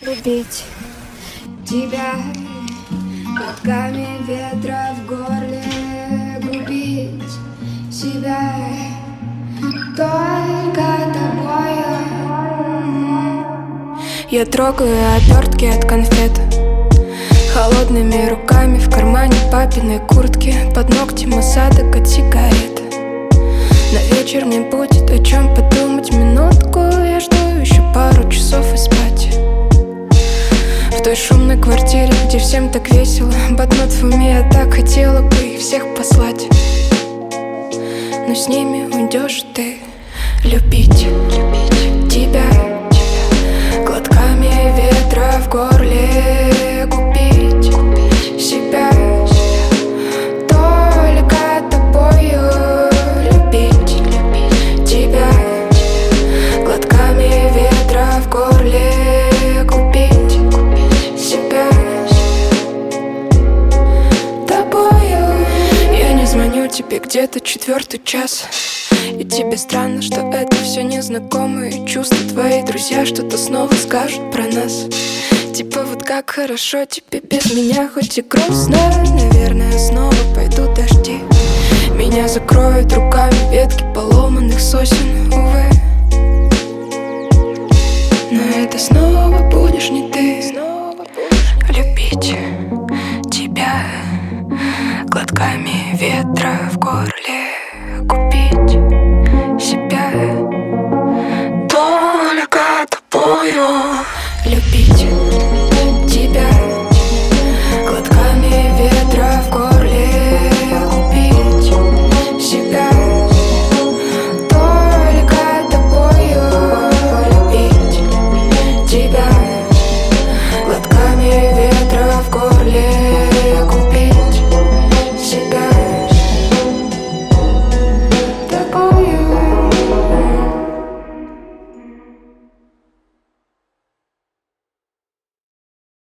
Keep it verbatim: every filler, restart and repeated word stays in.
Любить тебя глотками ветра в горле, губить себя только тобою. Я трогаю обертки от конфет холодными руками в кармане папиной куртки, под ногтем осадок от сигарет. На вечер мне будет о чем подумать минутку. Я жду еще пару часов и спать. В той шумной квартире, где всем так весело, ботнут в уме, я так хотела бы их всех послать. Но с ними уйдешь ты. Любить, любить тебя глотками ветра в горле, купить себя только тобою. Любить тебя глотками ветра в горле, купить себя тобою. Я не звоню тебе где-то четвертый час, и тебе странно, что это все незнакомые чувства. Твои друзья что-то снова скажут про нас. Типа вот как хорошо тебе без меня, хоть и грустно. Наверное, снова пойдут дожди. Меня закроют руками ветки поломанных сосен, увы. Но это снова будешь не ты. Любить тебя глотками ветра в горле, купить себя только тобою.